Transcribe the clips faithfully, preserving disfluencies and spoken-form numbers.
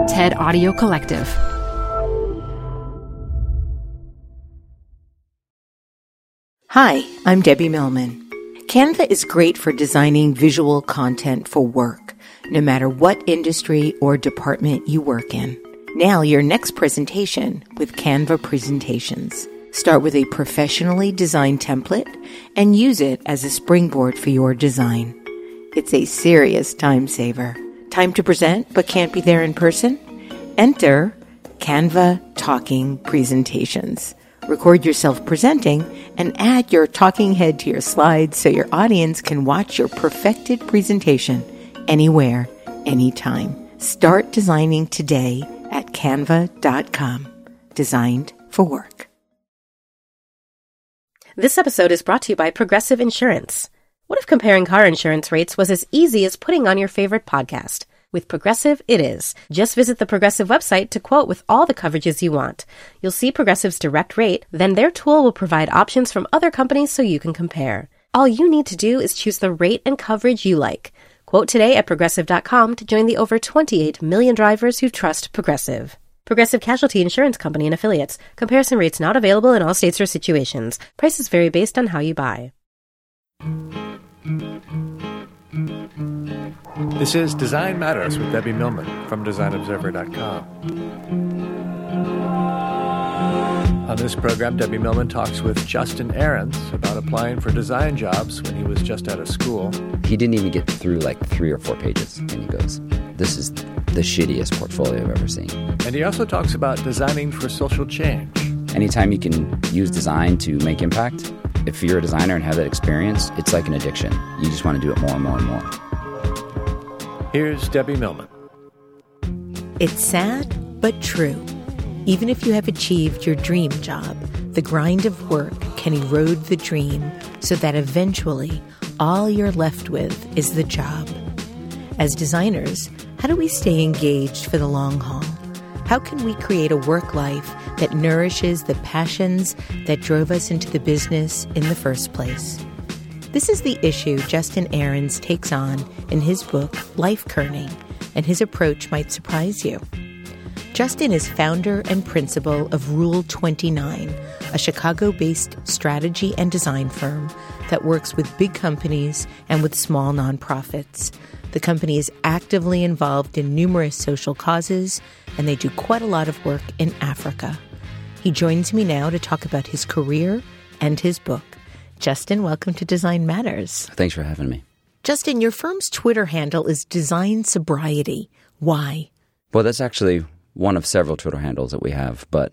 TED Audio Collective. Hi, I'm Debbie Millman. Canva is great for designing visual content for work, no matter what industry or department you work in. Now, your next presentation with Canva Presentations. Start with a professionally designed template and use it as a springboard for your design. It's a serious time saver. Time to present but can't be there in person? Enter Canva Talking Presentations. Record yourself presenting and add your talking head to your slides so your audience can watch your perfected presentation anywhere, anytime. Start designing today at canva dot com. Designed for work. This episode is brought to you by Progressive Insurance. What if comparing car insurance rates was as easy as putting on your favorite podcast? With Progressive, it is. Just visit the Progressive website to quote with all the coverages you want. You'll see Progressive's direct rate, then their tool will provide options from other companies so you can compare. All you need to do is choose the rate and coverage you like. Quote today at progressive dot com to join the over twenty-eight million drivers who trust Progressive. Progressive Casualty Insurance Company and Affiliates. Comparison rates not available in all states or situations. Prices vary based on how you buy. This is Design Matters with Debbie Millman from design observer dot com. On this program, Debbie Millman talks with Justin Ahrens about applying for design jobs when he was just out of school. He didn't even get through like three or four pages, and he goes, "This is the shittiest portfolio I've ever seen." And he also talks about designing for social change. Anytime you can use design to make impact, if you're a designer and have that experience, it's like an addiction. You just want to do it more and more and more. Here's Debbie Millman. It's sad, but true. Even if you have achieved your dream job, the grind of work can erode the dream so that eventually all you're left with is the job. As designers, how do we stay engaged for the long haul? How can we create a work life that nourishes the passions that drove us into the business in the first place? This is the issue Justin Ahrens takes on in his book, Life Kerning, and his approach might surprise you. Justin is founder and principal of Rule twenty-nine, a Chicago-based strategy and design firm that works with big companies and with small nonprofits. The company is actively involved in numerous social causes, and they do quite a lot of work in Africa. He joins me now to talk about his career and his book. Justin, welcome to Design Matters. Thanks for having me. Justin, your firm's Twitter handle is Design Sobriety. Why? Well, that's actually one of several Twitter handles that we have, but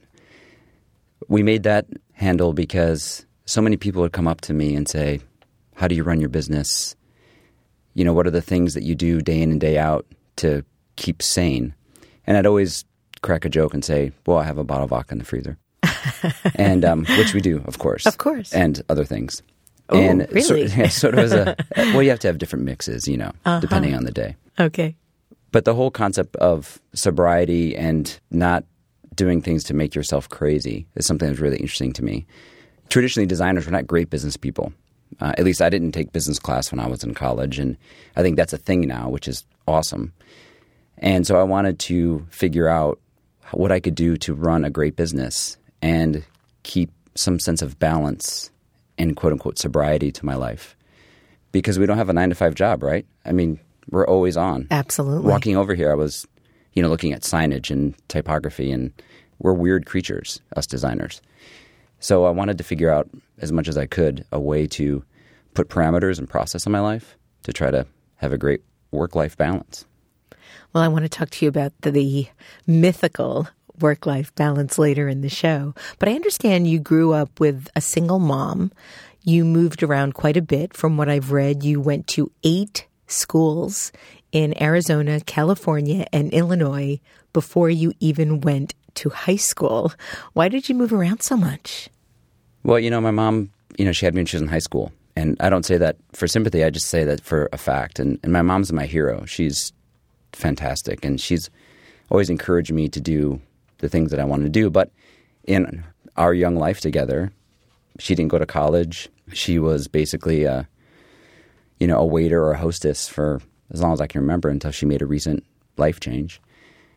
we made that handle because so many people would come up to me and say, "How do you run your business? You know, what are the things that you do day in and day out to keep sane?" And I'd always crack a joke and say, "Well, I have a bottle of vodka in the freezer." and um, which we do, of course. Of course. And other things. Oh, and really? Sort, sort of as a, well, you have to have different mixes, you know, uh-huh. depending on the day. Okay. But the whole concept of sobriety and not doing things to make yourself crazy is something that's really interesting to me. Traditionally, designers were not great business people. Uh, at least I didn't take business class when I was in college, and I think that's a thing now, which is awesome. And so I wanted to figure out what I could do to run a great business and keep some sense of balance and quote-unquote sobriety to my life. Because we don't have a nine to five job, right? I mean, we're always on. Absolutely. Walking over here, I was, you know, looking at signage and typography, and we're weird creatures, us designers. So I wanted to figure out, as much as I could, a way to put parameters and process in my life to try to have a great work-life balance. Well, I want to talk to you about the, the mythical work-life balance later in the show. But I understand you grew up with a single mom. You moved around quite a bit. From what I've read, you went to eight schools in Arizona, California, and Illinois before you even went to high school. Why did you move around so much? Well, you know, my mom, you know, she had me when she was in high school. And I don't say that for sympathy. I just say that for a fact. And, and my mom's my hero. She's fantastic. And she's always encouraged me to do the things that I wanted to do. But in our young life together, she didn't go to college. She was basically a, you know, a waiter or a hostess for as long as I can remember until she made a recent life change.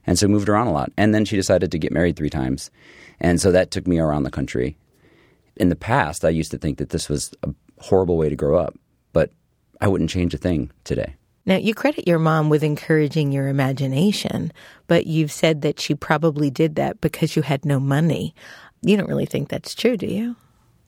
And so moved around a lot. And then she decided to get married three times. And so that took me around the country. In the past, I used to think that this was a horrible way to grow up, but I wouldn't change a thing today. Now, you credit your mom with encouraging your imagination, but you've said that she probably did that because you had no money. You don't really think that's true, do you?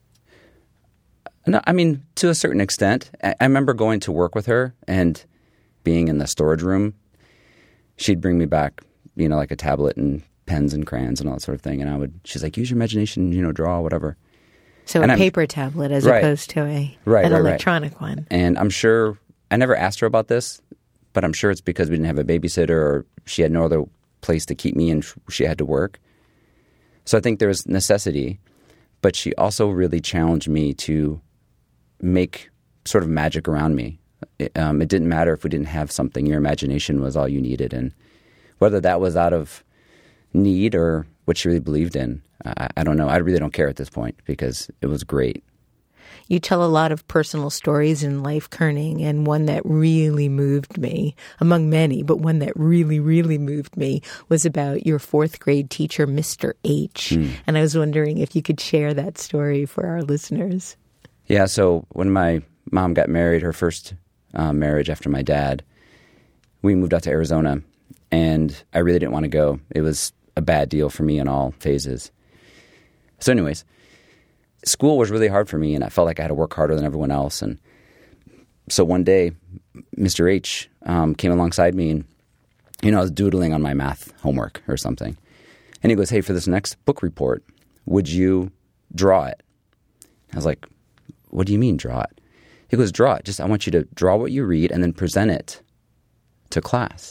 No, I mean, to a certain extent. I remember going to work with her and being in the storage room. She'd bring me back, you know, like a tablet and pens and crayons and all that sort of thing. And I would, she's like, use your imagination, you know, draw, whatever. So and a I'm, paper tablet as right, opposed to a right, an right, electronic right. one. And I'm sure, I never asked her about this, but I'm sure it's because we didn't have a babysitter or she had no other place to keep me and she had to work. So I think there was necessity, but she also really challenged me to make sort of magic around me. It, um, it didn't matter if we didn't have something. Your imagination was all you needed. And whether that was out of need or what she really believed in, I, I don't know. I really don't care at this point because it was great. You tell a lot of personal stories in Life Kerning, and one that really moved me, among many, but one that really, really moved me was about your fourth grade teacher, Mister H. Mm. And I was wondering if you could share that story for our listeners. Yeah, so when my mom got married, her first uh, marriage after my dad, we moved out to Arizona, and I really didn't want to go. It was a bad deal for me in all phases. So anyways, school was really hard for me, and I felt like I had to work harder than everyone else. And so one day, Mister H um, came alongside me, and, you know, I was doodling on my math homework or something. And he goes, hey, for this next book report, would you draw it? I was like, what do you mean, draw it? He goes, draw it. Just, I want you to draw what you read and then present it to class.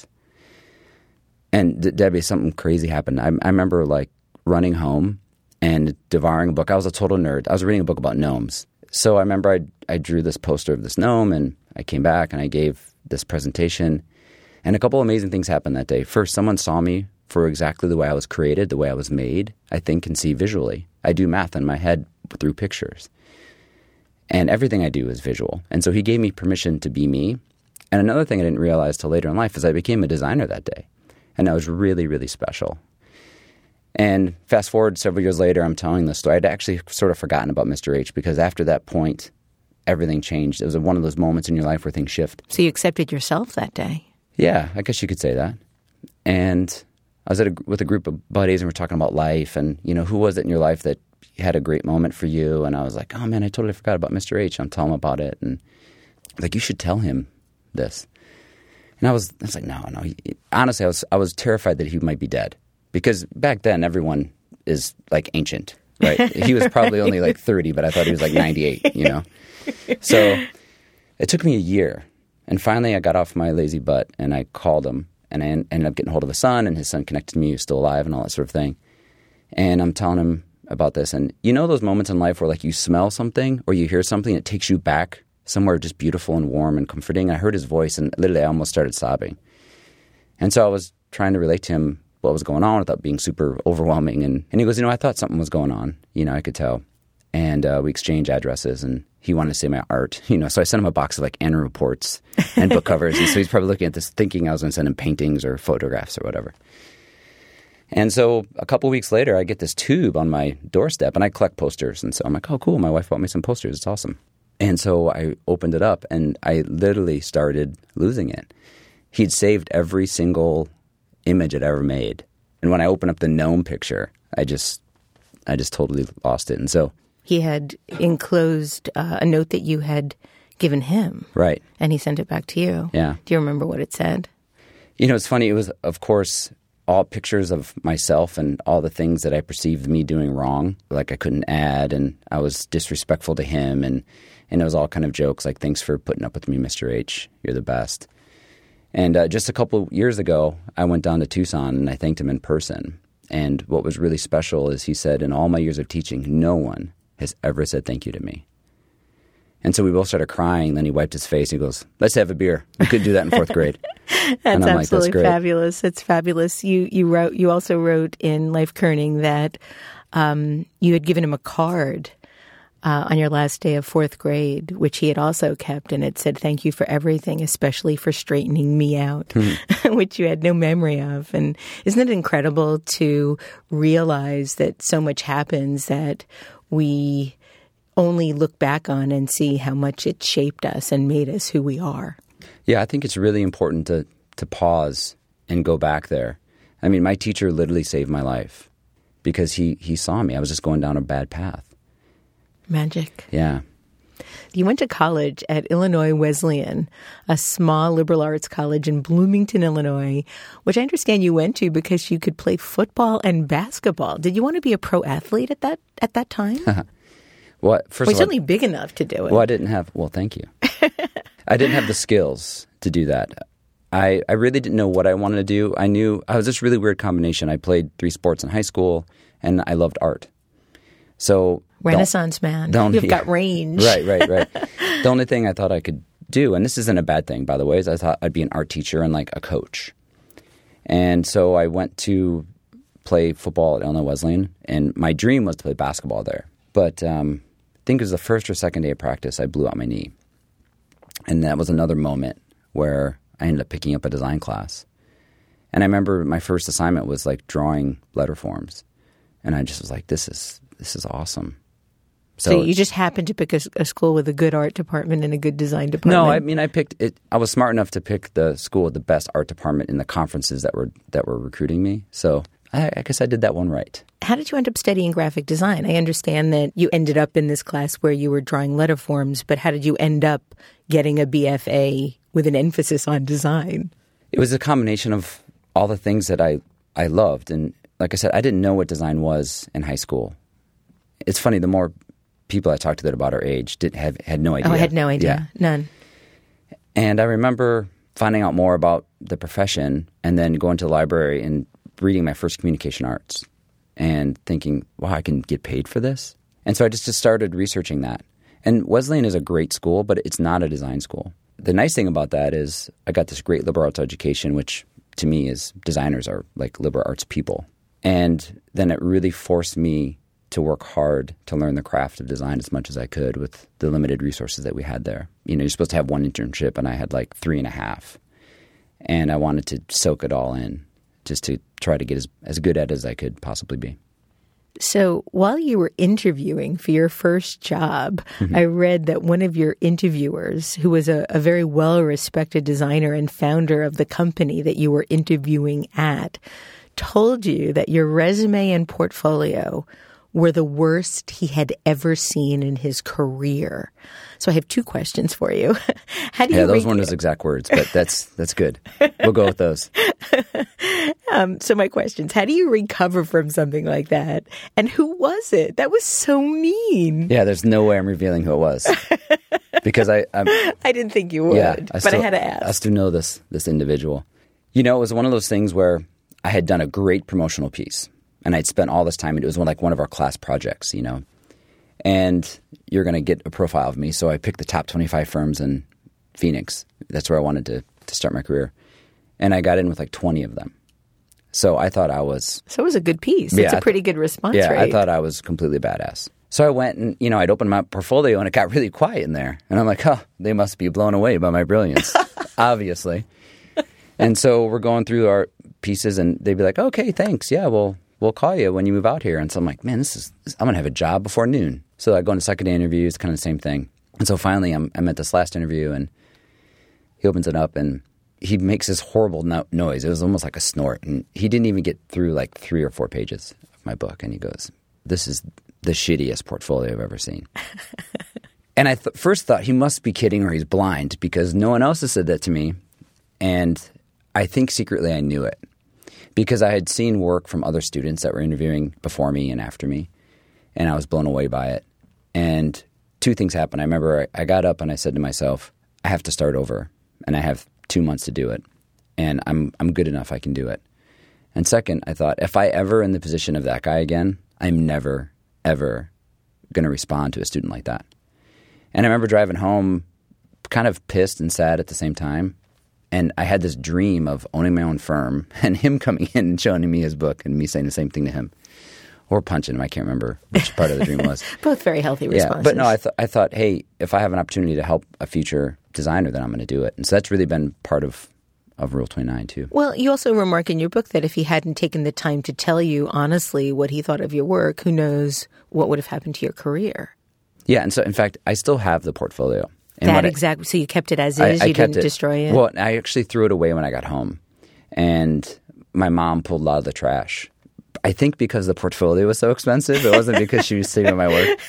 And D- Debbie, something crazy happened. I, I remember, like, running home and devouring a book. I was a total nerd. I was reading a book about gnomes. So I remember I, I drew this poster of this gnome, and I came back and I gave this presentation. And a couple amazing things happened that day. First, someone saw me for exactly the way I was created, the way I was made. I think and see visually. I do math in my head through pictures. And everything I do is visual. And so he gave me permission to be me. And another thing I didn't realize till later in life is I became a designer that day. And that was really, really special. And fast forward several years later, I'm telling this story. I'd actually sort of forgotten about Mister H because after that point, everything changed. It was one of those moments in your life where things shift. So you accepted yourself that day? Yeah, I guess you could say that. And I was at a, with a group of buddies, and we're talking about life. And, you know, who was it in your life that had a great moment for you? And I was like, oh, man, I totally forgot about Mister H. I'm telling him about it. And like, you should tell him this. And I was, I was like, no, no. He, honestly, I was, I was terrified that he might be dead. Because back then, everyone is, like, ancient, right? He was probably only, like, thirty, but I thought he was, like, ninety-eight, you know? So it took me a year. And finally, I got off my lazy butt, and I called him. And I ended up getting hold of his son, and his son connected to me. He was still alive and all that sort of thing. And I'm telling him about this. And you know those moments in life where, like, you smell something or you hear something that takes you back somewhere just beautiful and warm and comforting? I heard his voice, and literally I almost started sobbing. And so I was trying to relate to him what was going on without being super overwhelming. And, and he goes, you know, I thought something was going on. You know, I could tell. And uh, we exchanged addresses, and he wanted to see my art. You know, so I sent him a box of, like, annual reports and book covers. And so he's probably looking at this thinking I was going to send him paintings or photographs or whatever. And so a couple weeks later, I get this tube on my doorstep, and I collect posters. And so I'm like, oh, cool. My wife bought me some posters. It's awesome. And so I opened it up, and I literally started losing it. He'd saved every single image I'd ever made. And when I opened up the gnome picture, I just I just totally lost it. And so he had enclosed uh, a note that you had given him. Right. And he sent it back to you. Yeah. Do you remember what it said? You know, it's funny. It was, of course, all pictures of myself and all the things that I perceived me doing wrong. Like I couldn't add, and I was disrespectful to him. And, and it was all kind of jokes like, thanks for putting up with me, Mister H. You're the best. And uh, just a couple years ago, I went down to Tucson, and I thanked him in person. And what was really special is he said, in all my years of teaching, no one has ever said thank you to me. And so we both started crying. Then he wiped his face. He goes, let's have a beer. We couldn't do that in fourth grade. That's and I'm absolutely like, That's fabulous. It's fabulous. You you wrote. You also wrote in Life Kerning that um, you had given him a card uh, on your last day of fourth grade, which he had also kept, and it said, "Thank you for everything, especially for straightening me out," mm-hmm. which you had no memory of. And isn't it incredible to realize that so much happens that we only look back on and see how much it shaped us and made us who we are? Yeah, I think it's really important to, to pause and go back there. I mean, my teacher literally saved my life because he, he saw me. I was just going down a bad path. Magic. Yeah. You went to college at Illinois Wesleyan, a small liberal arts college in Bloomington, Illinois, which I understand you went to because you could play football and basketball. Did you want to be a pro athlete at that at that time? Well, first well, of all, certainly big enough to do it. Well, I didn't have. Well, thank you. I didn't have the skills to do that. I, I really didn't know what I wanted to do. I knew I was this really weird combination. I played three sports in high school, and I loved art. So Renaissance man, you've yeah. got range. Right, right, right. The only thing I thought I could do, and this isn't a bad thing, by the way, is I thought I'd be an art teacher and like a coach. And so I went to play football at Illinois Wesleyan, and my dream was to play basketball there. But um, I think it was the first or second day of practice, I blew out my knee. And that was another moment where I ended up picking up a design class. And I remember my first assignment was like drawing letter forms. And I just was like, this is this is awesome. So, so you just happened to pick a, a school with a good art department and a good design department? No, I mean, I picked it. I was smart enough to pick the school with the best art department in the conferences that were that were recruiting me. So I, I guess I did that one right. How did you end up studying graphic design? I understand that you ended up in this class where you were drawing letter forms, but how did you end up getting a B F A with an emphasis on design? It was a combination of all the things that I, I loved. And like I said, I didn't know what design was in high school. It's funny, the more people I talked to that about our age did have had no idea. Oh, I had no idea. Yeah. None. And I remember finding out more about the profession and then going to the library and reading my first communication arts and thinking, wow, I can get paid for this? And so I just, just started researching that. And Wesleyan is a great school, but it's not a design school. The nice thing about that is I got this great liberal arts education, which to me is designers are like liberal arts people. And then it really forced me to work hard to learn the craft of design as much as I could with the limited resources that we had there. You know, you're supposed to have one internship, and I had like three and a half. And I wanted to soak it all in just to try to get as, as good at it as I could possibly be. So while you were interviewing for your first job, mm-hmm. I read that one of your interviewers, who was a, a very well-respected designer and founder of the company that you were interviewing at, told you that your resume and portfolio were the worst he had ever seen in his career. So I have two questions for you. How do you yeah, those re- weren't his exact words, but that's that's good. We'll go with those. um, so my questions, how do you recover from something like that? And who was it? That was so mean. Yeah, there's no way I'm revealing who it was. Because I I'm, I didn't think you would, yeah, I but still, I had to ask. I still know this this individual. You know, it was one of those things where I had done a great promotional piece. And I'd spent all this time, and it was one, like one of our class projects, you know. And you're going to get a profile of me. So I picked the top twenty-five firms in Phoenix. That's where I wanted to, to start my career. And I got in with like twenty of them. So I thought I was... So it was a good piece. Yeah, it's a pretty good response yeah, rate. I thought I was completely badass. So I went and, you know, I'd opened my portfolio, and it got really quiet in there. And I'm like, huh, they must be blown away by my brilliance, obviously. And so we're going through our pieces, and they'd be like, okay, thanks. Yeah, well... we'll call you when you move out here. And so I'm like, man, this is, I'm going to have a job before noon. So I go into second day interviews, kind of the same thing. And so finally I'm, I'm at this last interview, and he opens it up, and he makes this horrible no- noise. It was almost like a snort. And he didn't even get through like three or four pages of my book. And he goes, this is the shittiest portfolio I've ever seen. And I th- first thought he must be kidding or he's blind, because no one else has said that to me. And I think secretly I knew it. Because I had seen work from other students that were interviewing before me and after me, and I was blown away by it. And two things happened. I remember I got up and I said to myself, I have to start over, and I have two months to do it, and I'm I'm good enough, I can do it. And second, I thought, if I ever in the position of that guy again, I'm never, ever going to respond to a student like that. And I remember driving home kind of pissed and sad at the same time. And I had this dream of owning my own firm and him coming in and showing me his book and me saying the same thing to him. or punching him. I can't remember which part of the dream was. Both very healthy responses. Yeah, but no, I, th- I thought, hey, if I have an opportunity to help a future designer, then I'm going to do it. And so that's really been part of, of Rule twenty-nine, too. Well, you also remark in your book that if he hadn't taken the time to tell you honestly what he thought of your work, who knows what would have happened to your career. Yeah, and so, in fact, I still have the portfolio. And that exactly. So you kept it as is? I, I you didn't it, destroy it? Well, I actually threw it away when I got home. And my mom pulled a lot of the trash. I think because the portfolio was so expensive. It wasn't because she was saving my work.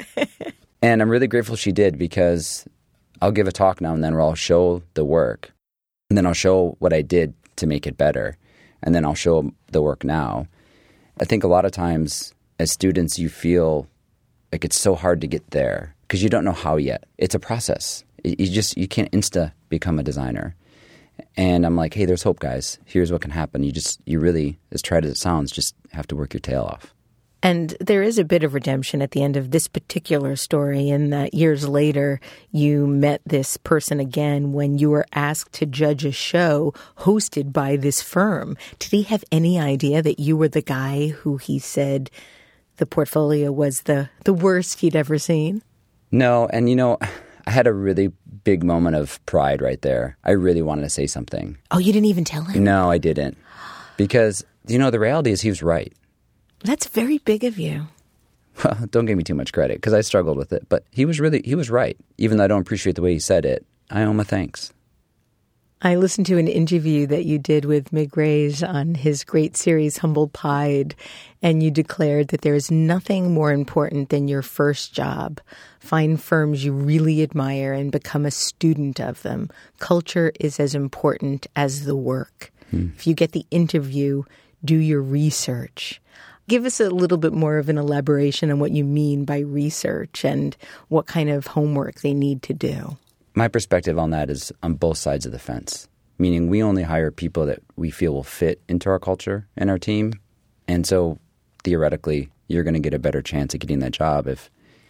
And I'm really grateful she did, because I'll give a talk now and then where I'll show the work. And then I'll show what I did to make it better. And then I'll show the work now. I think a lot of times as students you feel like it's so hard to get there because you don't know how yet. It's a process. You just you can't insta become a designer. And I'm like, hey, there's hope, guys. Here's what can happen. You just, you really, as trite as it sounds, just have to work your tail off. And there is a bit of redemption at the end of this particular story in that years later, you met this person again when you were asked to judge a show hosted by this firm. Did he have any idea that you were the guy who he said the portfolio was the, the worst he'd ever seen? No, and you know, I had a really big moment of pride right there. I really wanted to say something. Oh, you didn't even tell him? No, I didn't. Because, you know, the reality is he was right. That's very big of you. Well, don't give me too much credit because I struggled with it. But he was really, he was right. Even though I don't appreciate the way he said it, I owe him a thanks. I listened to an interview that you did with Mig Rage on his great series, Humble Pied, and you declared that there is nothing more important than your first job. Find firms you really admire and become a student of them. Culture is as important as the work. Hmm. If you get the interview, do your research. Give us a little bit more of an elaboration on what you mean by research and what kind of homework they need to do. My perspective on that is on both sides of the fence, meaning we only hire people that we feel will fit into our culture and our team. And so theoretically, you're going to get a better chance at getting that job if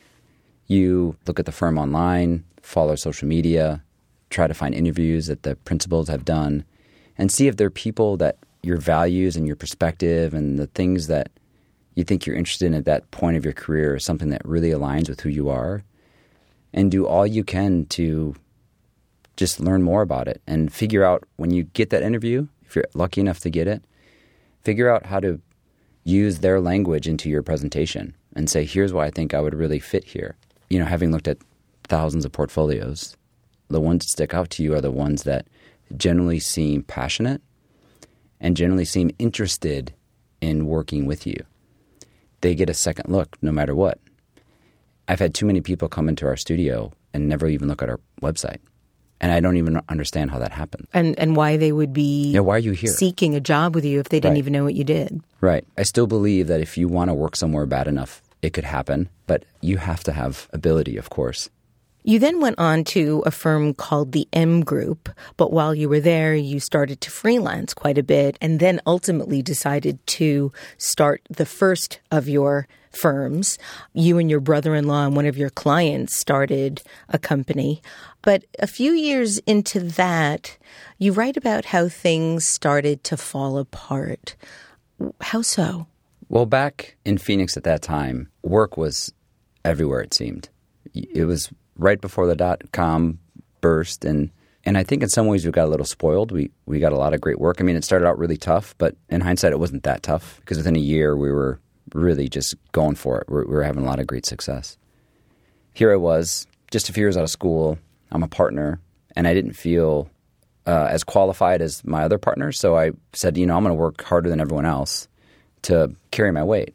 you look at the firm online, follow social media, try to find interviews that the principals have done, and see if they're people that your values and your perspective and the things that you think you're interested in at that point of your career is something that really aligns with who you are. And do all you can to just learn more about it and figure out when you get that interview, if you're lucky enough to get it, figure out how to use their language into your presentation and say, here's why I think I would really fit here. You know, having looked at thousands of portfolios, the ones that stick out to you are the ones that generally seem passionate and generally seem interested in working with you. They get a second look no matter what. I've had too many people come into our studio and never even look at our website. And I don't even understand how that happened. And and why they would be yeah, why are you here? Seeking a job with you if they didn't right. even know what you did. Right. I still believe that if you want to work somewhere bad enough, it could happen. But you have to have ability, of course. You then went on to a firm called the M Group, but while you were there, you started to freelance quite a bit and then ultimately decided to start the first of your firms. You and your brother-in-law and one of your clients started a company. But a few years into that, you write about how things started to fall apart. How so? Well, back in Phoenix at that time, work was everywhere, it seemed. It was right before the dot-com burst, and and I think in some ways we got a little spoiled. We we got a lot of great work. I mean, it started out really tough, but in hindsight, it wasn't that tough because within a year we were really just going for it. We're, we were having a lot of great success. Here I was, just a few years out of school. I'm a partner, and I didn't feel uh, as qualified as my other partners, so I said, you know, I'm going to work harder than everyone else to carry my weight.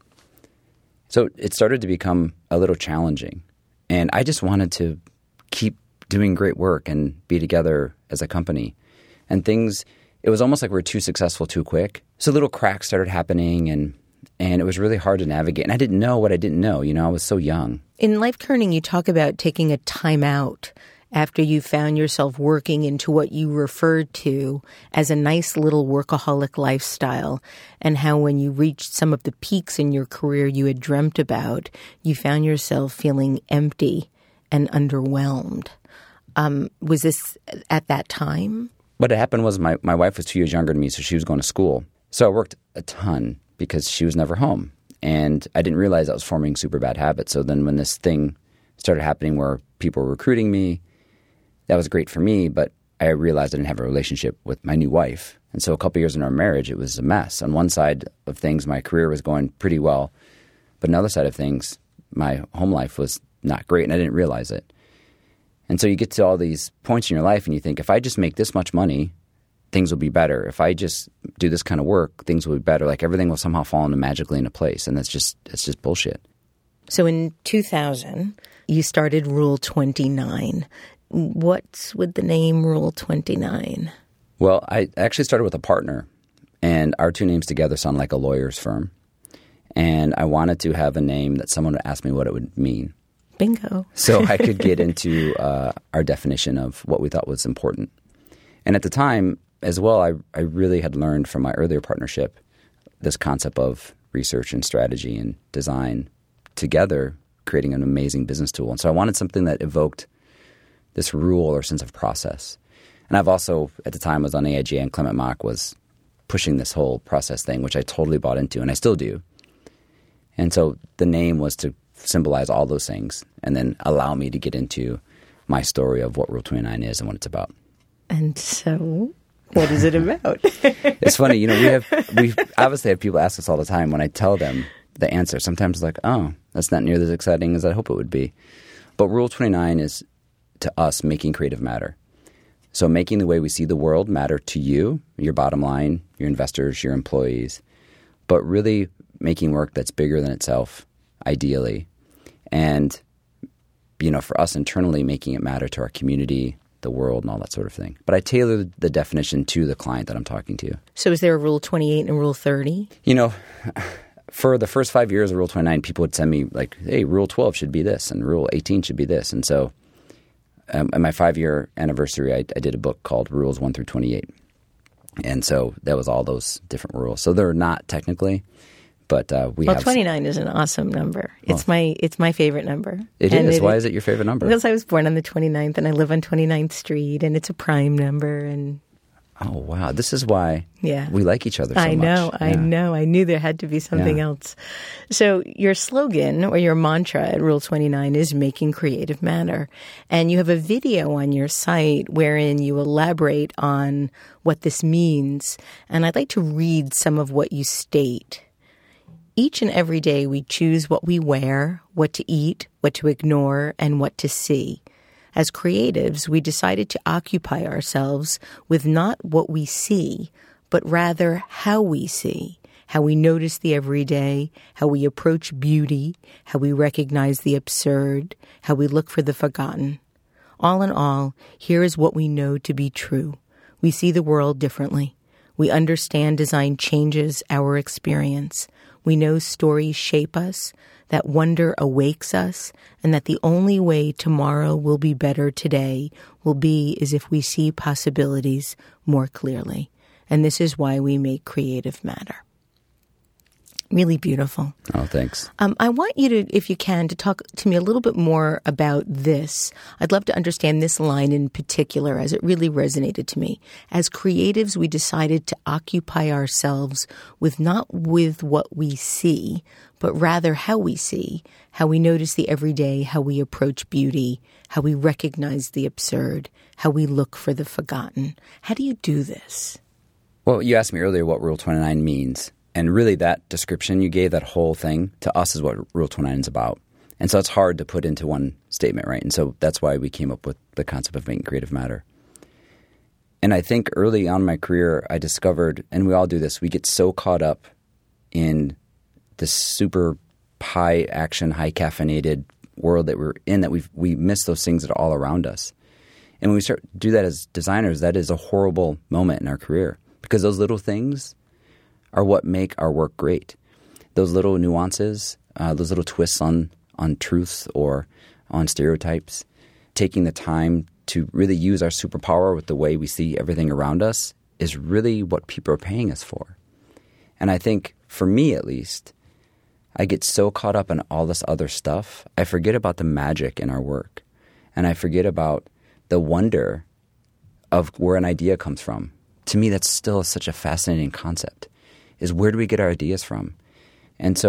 So it started to become a little challenging. And I just wanted to keep doing great work and be together as a company. And things, it was almost like we were too successful too quick. So little cracks started happening, and and it was really hard to navigate. And I didn't know what I didn't know. You know, I was so young. In Life Kerning, you talk about taking a time out after you found yourself working into what you referred to as a nice little workaholic lifestyle, and how when you reached some of the peaks in your career you had dreamt about, you found yourself feeling empty and underwhelmed. Um, was this at that time? What had happened was my, my wife was two years younger than me, so she was going to school. So I worked a ton because she was never home. And I didn't realize I was forming super bad habits. So then when this thing started happening where people were recruiting me, that was great for me, but I realized I didn't have a relationship with my new wife. And so a couple years in our marriage, it was a mess. On one side of things, my career was going pretty well. But on the other side of things, my home life was not great, and I didn't realize it. And so you get to all these points in your life, and you think, if I just make this much money, things will be better. If I just do this kind of work, things will be better. Like everything will somehow fall into magically into place. And that's just, it's just bullshit. So in two thousand, you started Rule twenty-nine. What's with the name Rule twenty-nine? Well, I actually started with a partner, and our two names together sound like a lawyer's firm. And I wanted to have a name that someone would ask me what it would mean. Bingo. So I could get into uh, our definition of what we thought was important. And at the time, as well, I, I really had learned from my earlier partnership this concept of research and strategy and design together, creating an amazing business tool. And so I wanted something that evoked this rule or sense of process. And I've also, at the time, was on A I G A, and Clement Mach was pushing this whole process thing, which I totally bought into, and I still do. And so the name was to symbolize all those things and then allow me to get into my story of what Rule twenty-nine is and what it's about. And so what is it about? It's funny, you know, we have we obviously have people ask us all the time when I tell them the answer. Sometimes it's like, oh, that's not nearly as exciting as I hope it would be. But Rule twenty-nine is, to us, making creative matter. So making the way we see the world matter to you, your bottom line, your investors, your employees, but really making work that's bigger than itself, ideally. And, you know, for us internally, making it matter to our community, the world, and all that sort of thing. But I tailor the definition to the client that I'm talking to. So is there a Rule twenty-eight and Rule thirty? You know, for the first five years of Rule twenty-nine, people would send me like, hey, Rule twelve should be this, and Rule eighteen should be this. And so um, at my five-year anniversary, I, I did a book called Rules one through twenty-eight. And so that was all those different rules. So they're not technically, but uh, we well, have... Well, twenty-nine is an awesome number. It's well, my it's my favorite number. It and is. It, Why is it your favorite number? Because I was born on the twenty-ninth, and I live on twenty-ninth Street, and it's a prime number. And oh, wow. This is why yeah. we like each other so I know, much. I yeah. know. I knew there had to be something yeah. else. So your slogan or your mantra at Rule twenty-nine is making creative matter. And you have a video on your site wherein you elaborate on what this means. And I'd like to read some of what you state. Each and every day we choose what we wear, what to eat, what to ignore, and what to see. As creatives, we decided to occupy ourselves with not what we see, but rather how we see, how we notice the everyday, how we approach beauty, how we recognize the absurd, how we look for the forgotten. All in all, here is what we know to be true. We see the world differently. We understand design changes our experience. We know stories shape us, that wonder awakes us, and that the only way tomorrow will be better today will be as if we see possibilities more clearly. And this is why we make creative matter. Really beautiful. Oh, thanks. Um, I want you to, if you can, to talk to me a little bit more about this. I'd love to understand this line in particular, as it really resonated to me. As creatives, we decided to occupy ourselves with not with what we see, but rather how we see, how we notice the everyday, how we approach beauty, how we recognize the absurd, how we look for the forgotten. How do you do this? Well, you asked me earlier what Rule twenty-nine means. And really that description you gave, that whole thing, to us is what Rule twenty-nine is about. And so it's hard to put into one statement, right? And so that's why we came up with the concept of making creative matter. And I think early on in my career, I discovered, and we all do this, we get so caught up in this super high action, high caffeinated world that we're in that we we miss those things that are all around us. And when we start to do that as designers, that is a horrible moment in our career, because those little things are what make our work great. Those little nuances, uh, those little twists on, on truths or on stereotypes, taking the time to really use our superpower with the way we see everything around us is really what people are paying us for. And I think, for me at least, I get so caught up in all this other stuff, I forget about the magic in our work. And I forget about the wonder of where an idea comes from. To me, that's still such a fascinating concept. Is where do we get our ideas from? And so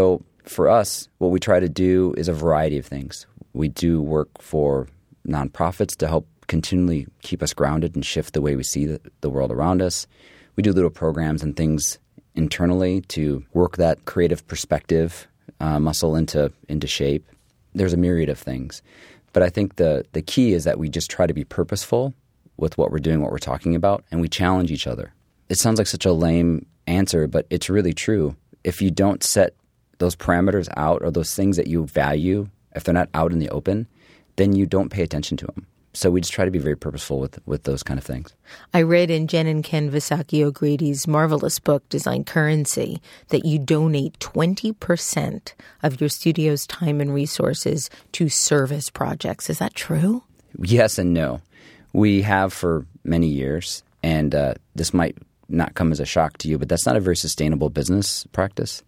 for us, what we try to do is a variety of things. We do work for nonprofits to help continually keep us grounded and shift the way we see the, the world around us. We do little programs and things internally to work that creative perspective uh, muscle into into shape. There's a myriad of things. But I think the the key is that we just try to be purposeful with what we're doing, what we're talking about, and we challenge each other. It sounds like such a lame answer, but it's really true. If you don't set those parameters out or those things that you value, if they're not out in the open, then you don't pay attention to them. So we just try to be very purposeful with with those kind of things. I read in Jen and Ken Visacchio Grady's marvelous book, Design Currency, that you donate twenty percent of your studio's time and resources to service projects. Is that true? Yes and no. We have for many years, and uh, this might not come as a shock to you, but that's not a very sustainable business practice.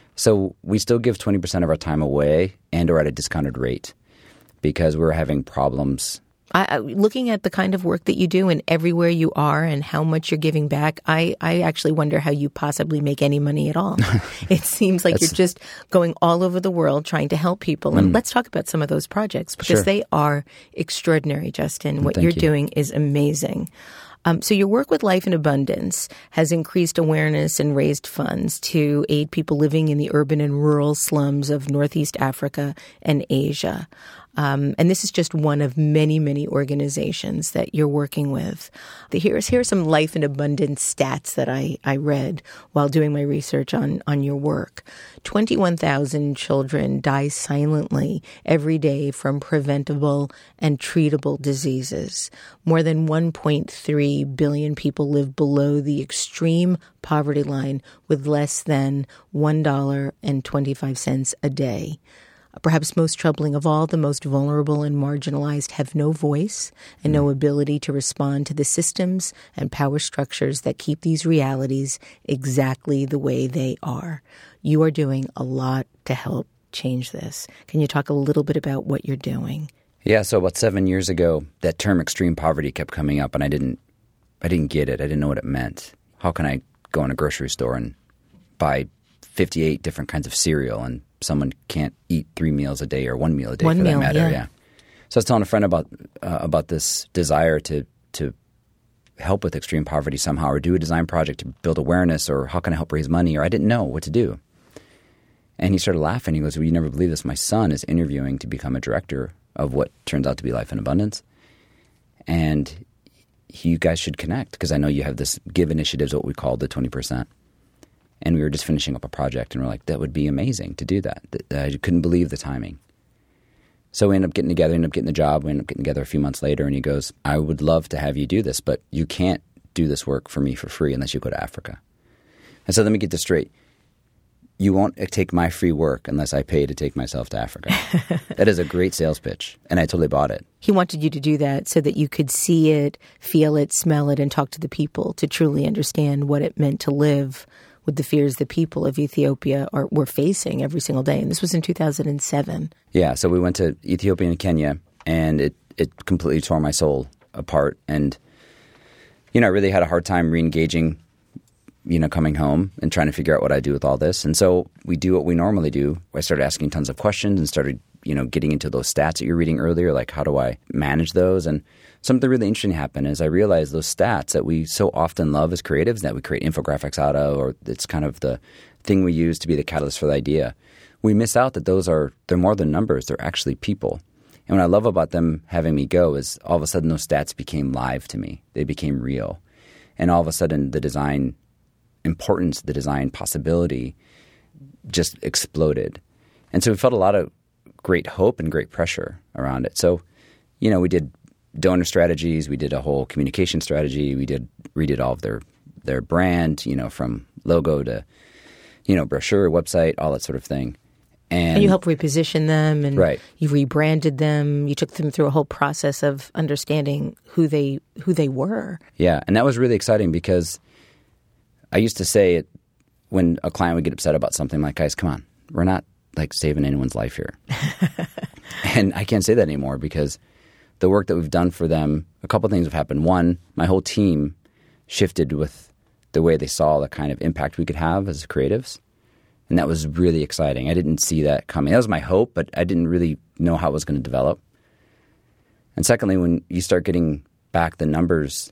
So we still give twenty percent of our time away and or at a discounted rate because we're having problems. I, looking at the kind of work that you do and everywhere you are and how much you're giving back, I, I actually wonder how you possibly make any money at all. It seems like you're just going all over the world trying to help people. And mm. let's talk about some of those projects because sure. they are extraordinary, Justin. What Thank you're you. doing is amazing. Um, so your work with Life in Abundance has increased awareness and raised funds to aid people living in the urban and rural slums of Northeast Africa and Asia. Um, and this is just one of many, many organizations that you're working with. The, here's, here are some Life in Abundance stats that I, I read while doing my research on, on your work. twenty-one thousand children die silently every day from preventable and treatable diseases. More than one point three billion people live below the extreme poverty line with less than one dollar and twenty-five cents a day. Perhaps most troubling of all, the most vulnerable and marginalized have no voice and no ability to respond to the systems and power structures that keep these realities exactly the way they are. You are doing a lot to help change this. Can you talk a little bit about what you're doing? Yeah, so about seven years ago, that term extreme poverty kept coming up, and I didn't, I didn't get it. I didn't know what it meant. How can I go in a grocery store and buy fifty-eight different kinds of cereal and someone can't eat three meals a day or one meal a day one for meal, that matter? Yeah. yeah. So I was telling a friend about uh, about this desire to to help with extreme poverty somehow, or do a design project to build awareness, or how can I help raise money, or I didn't know what to do. And he started laughing. He goes, "Well, you never believe this. My son is interviewing to become a director of what turns out to be Life in Abundance, and he, you guys should connect because I know you have this Give initiatives, what we call the twenty percent." And we were just finishing up a project, and we're like, that would be amazing to do that. I couldn't believe the timing. So we ended up getting together, ended up getting the job. We ended up getting together a few months later, and he goes, I would love to have you do this, but you can't do this work for me for free unless you go to Africa. And so let me get this straight. You won't take my free work unless I pay to take myself to Africa. That is a great sales pitch, and I totally bought it. He wanted you to do that so that you could see it, feel it, smell it, and talk to the people to truly understand what it meant to live with the fears the people of Ethiopia are, were facing every single day. And this was in two thousand seven. Yeah, so we went to Ethiopia and Kenya, and it, it completely tore my soul apart. And, you know, I really had a hard time re-engaging, you know, coming home and trying to figure out what I do with all this. And so we do what we normally do. I started asking tons of questions and started, you know, getting into those stats that you were reading earlier, like how do I manage those? And something really interesting happened is I realized those stats that we so often love as creatives, that we create infographics out of, or it's kind of the thing we use to be the catalyst for the idea. We miss out that those are, they're more than numbers. They're actually people. And what I love about them having me go is all of a sudden those stats became live to me. They became real. And all of a sudden the design importance, the design possibility just exploded. And so we felt a lot of great hope and great pressure around it. So, you know, we did donor strategies. We did a whole communication strategy. We did redid all of their their brand, you know, from logo to, you know, brochure, website, all that sort of thing. And, and you helped reposition them, and right. you rebranded them. You took them through a whole process of understanding who they who they were. Yeah, and that was really exciting because I used to say it when a client would get upset about something, like, guys, come on, we're not like saving anyone's life here. And I can't say that anymore because the work that we've done for them, a couple of things have happened. One, my whole team shifted with the way they saw the kind of impact we could have as creatives. And that was really exciting. I didn't see that coming. That was my hope, but I didn't really know how it was going to develop. And secondly, when you start getting back the numbers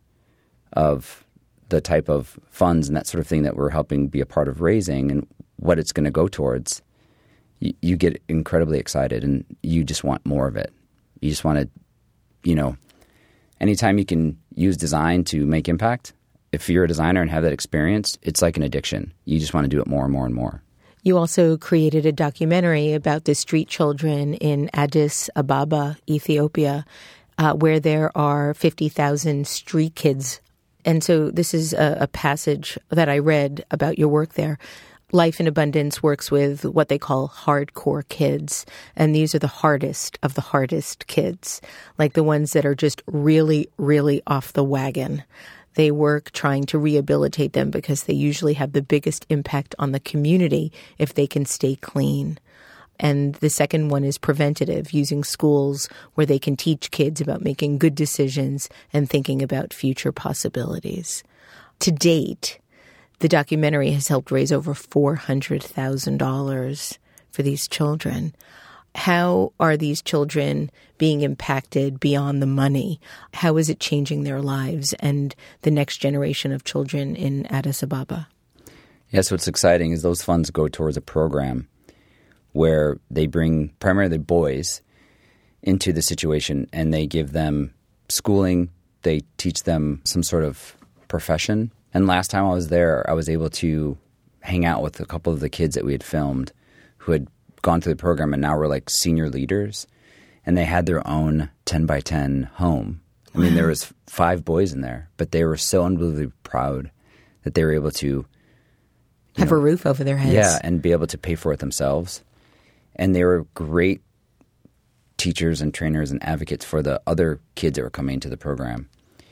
of the type of funds and that sort of thing that we're helping be a part of raising and what it's going to go towards, you, you get incredibly excited and you just want more of it. You just want to, you know, anytime you can use design to make impact, if you're a designer and have that experience, it's like an addiction. You just want to do it more and more and more. You also created a documentary about the street children in Addis Ababa, Ethiopia, uh, where there are fifty thousand street kids. And so this is a, a passage that I read about your work there. Life in Abundance works with what they call hardcore kids. And these are the hardest of the hardest kids, like the ones that are just really, really off the wagon. They work trying to rehabilitate them because they usually have the biggest impact on the community if they can stay clean. And the second one is preventative, using schools where they can teach kids about making good decisions and thinking about future possibilities. To date, the documentary has helped raise over four hundred thousand dollars for these children. How are these children being impacted beyond the money? How is it changing their lives and the next generation of children in Addis Ababa? Yes, what's exciting is those funds go towards a program where they bring primarily boys into the situation and they give them schooling, they teach them some sort of profession. And last time I was there, I was able to hang out with a couple of the kids that we had filmed who had gone through the program and now were like senior leaders, and they had their own ten by ten home. I mean, there was five boys in there, but they were so unbelievably proud that they were able to have know, a roof over their heads. Yeah, and be able to pay for it themselves. And they were great teachers and trainers and advocates for the other kids that were coming into the program.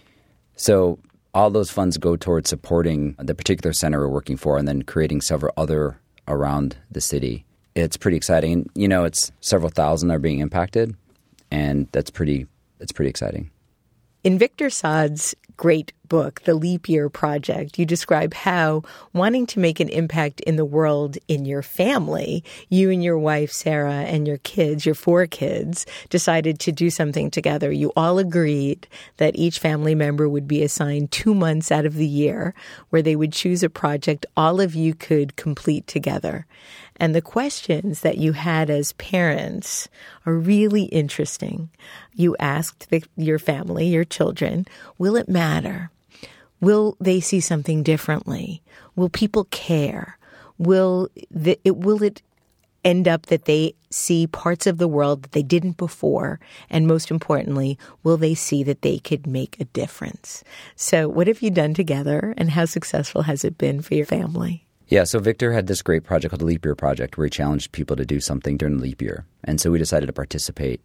So all those funds go towards supporting the particular center we're working for and then creating several other around the city. It's pretty exciting. You know, it's several thousand that are being impacted, and that's pretty, it's pretty exciting. In Victor Saad's great book, The Leap Year Project, you describe how wanting to make an impact in the world in your family, you and your wife, Sarah, and your kids, your four kids, decided to do something together. You all agreed that each family member would be assigned two months out of the year where they would choose a project all of you could complete together. And the questions that you had as parents are really interesting. You asked the, your family, your children, will it matter? Will they see something differently? Will people care? Will the, it, will it end up that they see parts of the world that they didn't before? And most importantly, will they see that they could make a difference? So what have you done together, and how successful has it been for your family? Yeah, so Victor had this great project called the Leap Year Project where he challenged people to do something during the leap year. And so we decided to participate.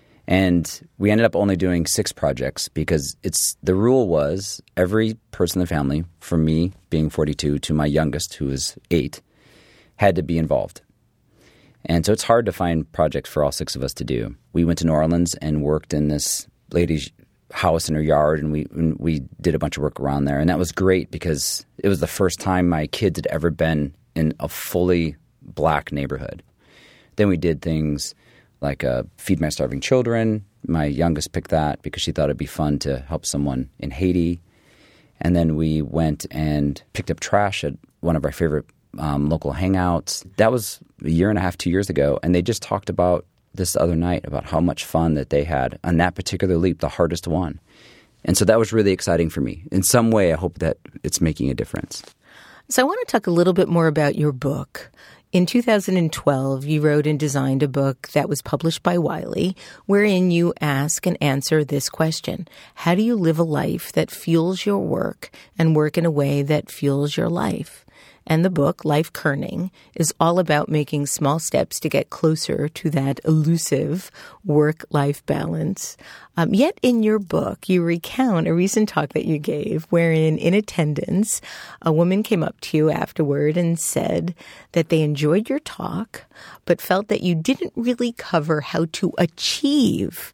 And we ended up only doing six projects because it's the rule was every person in the family, from me being forty-two to my youngest, who was eight, had to be involved. And so it's hard to find projects for all six of us to do. We went to New Orleans and worked in this lady's house in her yard, and we and we did a bunch of work around there. And that was great because it was the first time my kids had ever been in a fully black neighborhood. Then we did things like uh, Feed My Starving Children. My youngest picked that because she thought it'd be fun to help someone in Haiti. And then we went and picked up trash at one of our favorite um, local hangouts. That was a year and a half, two years ago. And they just talked about this other night about how much fun that they had on that particular leap, the hardest one. And so that was really exciting for me. In some way, I hope that it's making a difference. So I want to talk a little bit more about your book. In two thousand twelve, you wrote and designed a book that was published by Wiley, wherein you ask and answer this question: how do you live a life that fuels your work and work in a way that fuels your life? And the book, Life Kerning, is all about making small steps to get closer to that elusive work-life balance. Um, yet in your book, you recount a recent talk that you gave wherein, in attendance, a woman came up to you afterward and said that they enjoyed your talk, but felt that you didn't really cover how to achieve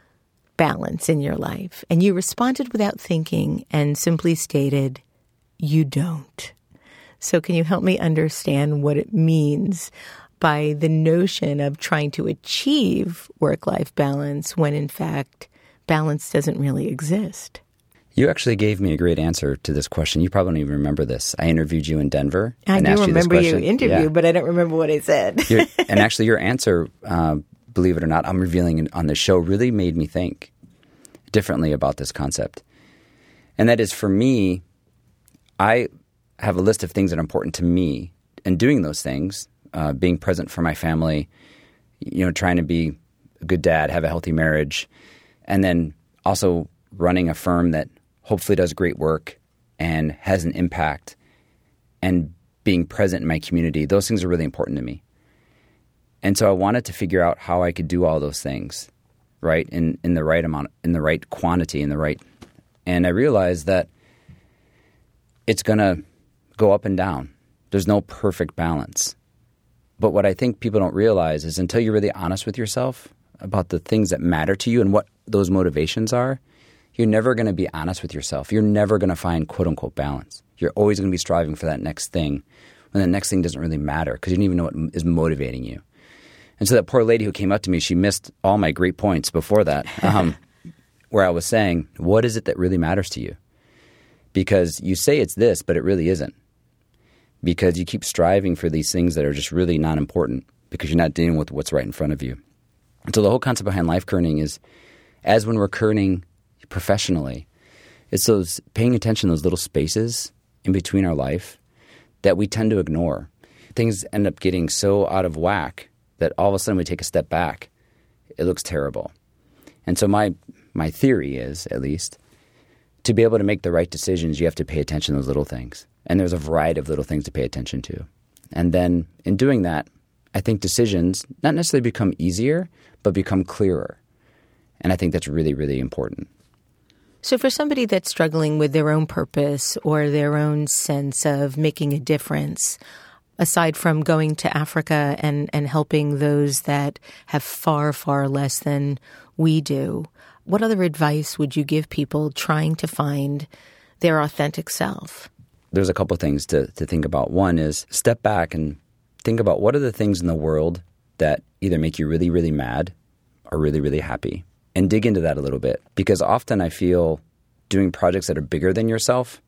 balance in your life. And you responded without thinking and simply stated, you don't. So can you help me understand what it means by the notion of trying to achieve work-life balance when, in fact, balance doesn't really exist? You actually gave me a great answer to this question. You probably don't even remember this. I interviewed you in Denver. I and do asked remember you, you interviewed, yeah. but I don't remember what I said. And actually your answer, uh, believe it or not, I'm revealing on the show, really made me think differently about this concept. And that is, for me, I have a list of things that are important to me. And doing those things, uh, being present for my family, you know, trying to be a good dad, have a healthy marriage, and then also running a firm that hopefully does great work and has an impact, and being present in my community, those things are really important to me. And so I wanted to figure out how I could do all those things, right, in, in the right amount, in the right quantity, in the right. And I realized that it's going to go up and down. There's no perfect balance. But what I think people don't realize is until you're really honest with yourself about the things that matter to you and what those motivations are, you're never going to be honest with yourself. You're never going to find quote-unquote balance. You're always going to be striving for that next thing when the next thing doesn't really matter because you don't even know what is motivating you. And so that poor lady who came up to me, she missed all my great points before that, um, where I was saying, what is it that really matters to you? Because you say it's this, but it really isn't. Because you keep striving for these things that are just really not important because you're not dealing with what's right in front of you. And so the whole concept behind life kerning is, as when we're kerning professionally, it's those paying attention to those little spaces in between our life that we tend to ignore. Things end up getting so out of whack that all of a sudden we take a step back. It looks terrible. And so my my theory is, at least, to be able to make the right decisions, you have to pay attention to those little things. And there's a variety of little things to pay attention to. And then in doing that, I think decisions not necessarily become easier, but become clearer. And I think that's really, really important. So for somebody that's struggling with their own purpose or their own sense of making a difference, aside from going to Africa and, and helping those that have far, far less than we do, what other advice would you give people trying to find their authentic self? There's a couple things to, to think about. One is step back and think about what are the things in the world that either make you really, really mad or really, really happy. And dig into that a little bit. Because often I feel doing projects that are bigger than yourself,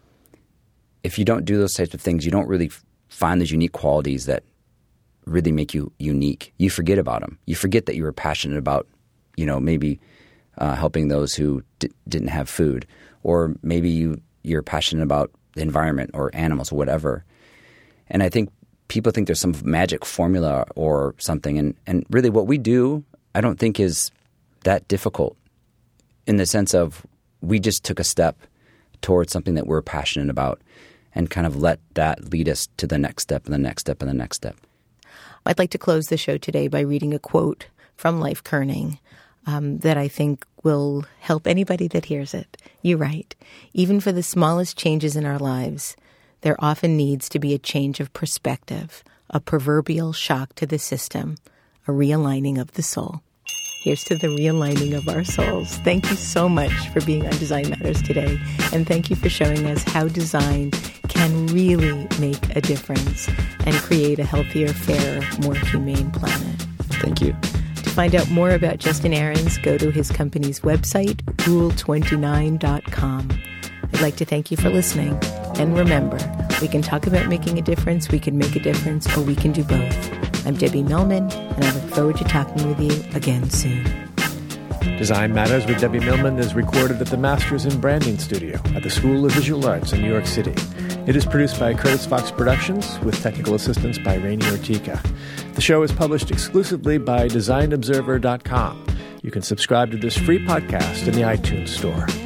if you don't do those types of things, you don't really find those unique qualities that really make you unique. You forget about them. You forget that you were passionate about, you know, maybe uh, helping those who d- didn't have food. Or maybe you, you're passionate about the environment or animals or whatever. And I think people think there's some magic formula or something. And, and really what we do, I don't think is that difficult in the sense of we just took a step towards something that we're passionate about and kind of let that lead us to the next step and the next step and the next step. I'd like to close the show today by reading a quote from Life Kerning um, that I think will help anybody that hears it. You write, even for the smallest changes in our lives, there often needs to be a change of perspective, a proverbial shock to the system, a realigning of the soul. Here's to the realigning of our souls. Thank you so much for being on Design Matters today. And thank you for showing us how design can really make a difference and create a healthier, fairer, more humane planet. Thank you. To find out more about Justin Ahrens, go to his company's website, rule twenty-nine dot com. I'd like to thank you for listening. And remember, we can talk about making a difference, we can make a difference, or we can do both. I'm Debbie Millman, and I look forward to talking with you again soon. Design Matters with Debbie Millman is recorded at the Masters in Branding Studio at the School of Visual Arts in New York City. It is produced by Curtis Fox Productions with technical assistance by Rainey Ortica. The show is published exclusively by design observer dot com. You can subscribe to this free podcast in the iTunes Store.